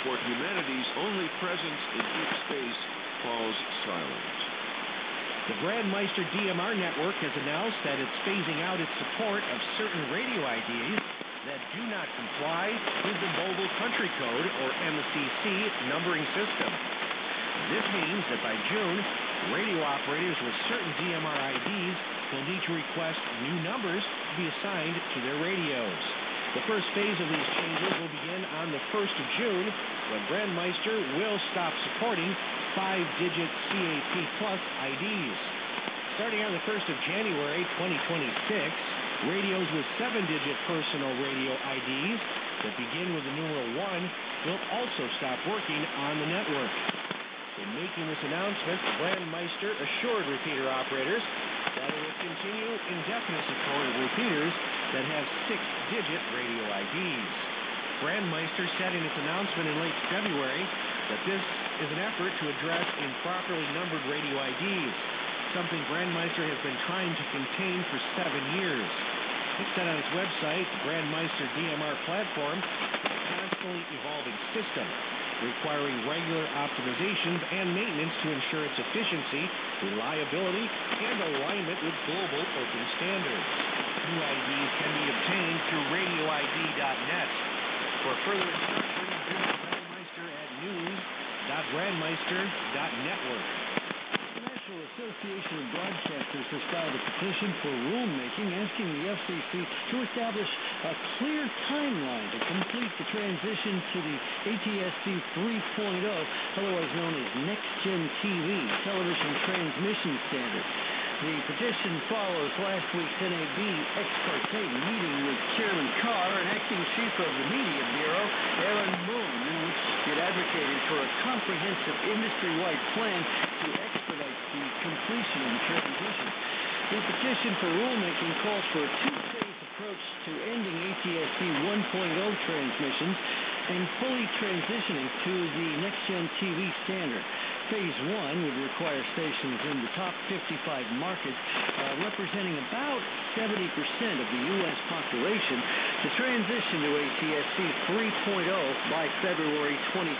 for humanity's only presence in deep space falls silent. The Brandmeister DMR network has announced that it's phasing out its support of certain radio IDs that do not comply with the Mobile Country Code, or MCC, numbering system. This means that by June, radio operators with certain DMR IDs will need to request new numbers to be assigned to their radios. The first phase of these changes will begin on the 1st of June, when Brandmeister will stop supporting 5-digit CAT Plus IDs. Starting on the 1st of January 2026, radios with 7-digit personal radio IDs that begin with the numeral 1 will also stop working on the network. In making this announcement, Brandmeister assured repeater operators that it will continue indefinite support of repeaters that have 6-digit radio IDs. Brandmeister said in its announcement in late February that this is an effort to address improperly numbered radio IDs, something Brandmeister has been trying to contain for 7 years. It said on its website, the Brandmeister DMR platform is a constantly evolving system, requiring regular optimizations and maintenance to ensure its efficiency, reliability, and alignment with global open standards. New IDs can be obtained through radioid.net. For further instructions, visit Brandmeister at news.brandmeister.network. The National Association of Broadcasters has filed a petition for rulemaking asking the FCC to establish a clear timeline to complete the transition to the ATSC 3.0, otherwise known as Next Gen TV television transmission standard. The petition follows last week's NAB ex parte meeting with Chairman Carr and acting chief of the Media Bureau, Aaron Moon, in which it advocated for a comprehensive industry-wide plan to expedite the completion of the transition. The petition for rulemaking calls for a two-phase approach to ending ATSC 1.0 transmissions and fully transitioning to the Next Gen TV standard. Phase 1 would require stations in the top 55 markets, representing about 70% of the U.S. population, to transition to ATSC 3.0 by February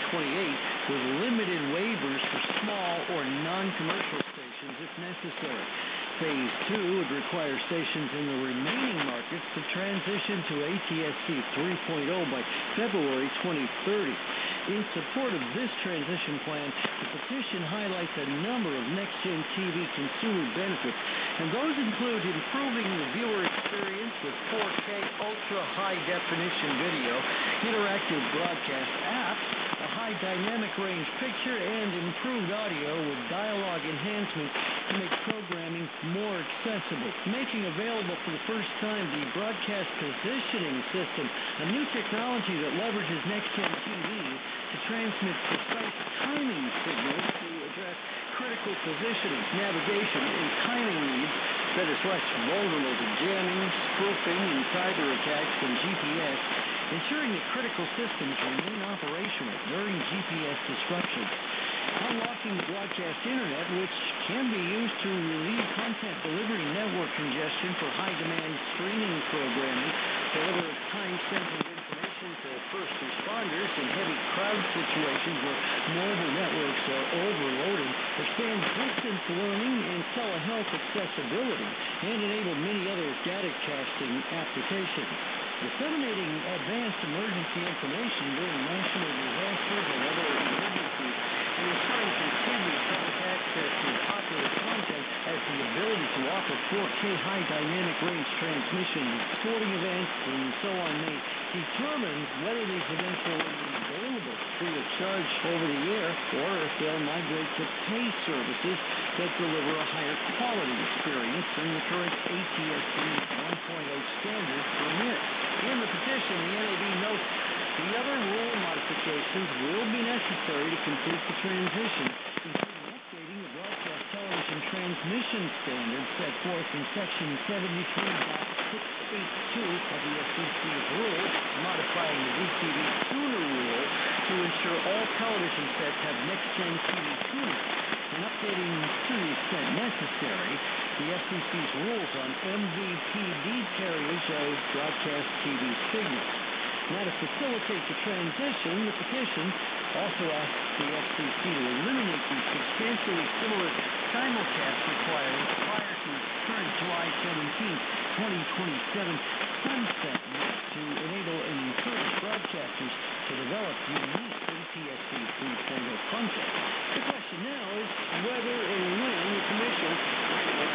2028, with limited waivers for small or non-commercial stations if necessary. Phase 2 would require stations in the remaining markets to transition to ATSC 3.0 by February 2030. In support of this transition plan, the petition highlights a number of Next-Gen TV consumer benefits, and those include improving the viewer experience with 4K ultra-high-definition video, interactive broadcast apps, a high dynamic range picture, and improved audio with dialogue enhancement to make programming more accessible. Making available for the first time the Broadcast Positioning System, a new technology that leverages Next-Gen TV to transmit precise timing signals to address critical positioning, navigation, and timing needs that is less vulnerable to jamming, spoofing, and cyber attacks than GPS, ensuring that critical systems remain operational during GPS disruptions. Unlocking the broadcast internet, which can be used to relieve content delivery network congestion for high-demand streaming programming, deliver time-sensitive information to first responders in heavy crowd situations where mobile networks are overloaded, expand distance learning and telehealth accessibility, and enable many other data casting applications. Disseminating advanced emergency information during national disasters and other emergencies, and ensuring continued public access to popular content has the ability to offer 4K high dynamic range transmission, sporting events, and so on may determine whether these events will remain available free of charge over the air, or if they'll migrate to pay services that deliver a higher quality experience than the current ATSC 1.0 standard permits. In the petition, the NAB notes the other rule modifications will be necessary to complete the transition, including updating the broadcast television transmission standard set forth in Section 73.682 of the FCC's rules, modifying the DTV tuner rule to ensure all television sets have Next-Gen TV tuners, and updating to the extent necessary the FCC's rules on MVPD carriage of broadcast TV signals. Now, to facilitate the transition, the petition also asks the FCC to eliminate the substantially similar simulcast requirements prior to its current July 17, 2027 sunset to enable and encourage broadcasters to develop unique ATSC 3.0 content. The question now is whether and when the commission will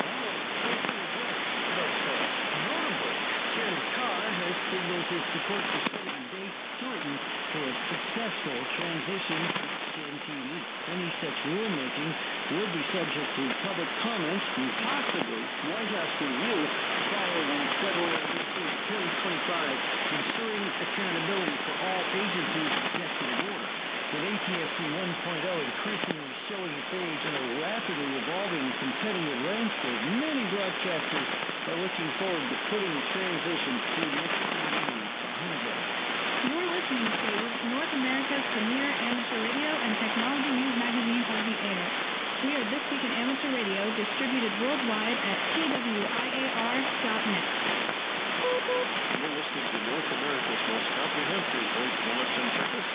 notably, Chairman Carr has signaled his support for setting a date certain for a successful transition to MTV. Any such rulemaking would be subject to public comment and possibly White House review prior to February 2025, ensuring accountability for all agencies' executive order. With ATSC 1.0 increasingly showing its age in a rapidly evolving competitive landscape, many broadcasters are looking forward to putting the transition to next TV behind them. You're listening to North America's premier amateur radio and technology news magazine on the air. We are This Week in Amateur Radio, distributed worldwide at TWIAR.net. You're listening to North America's most comprehensive voice of Western Texas.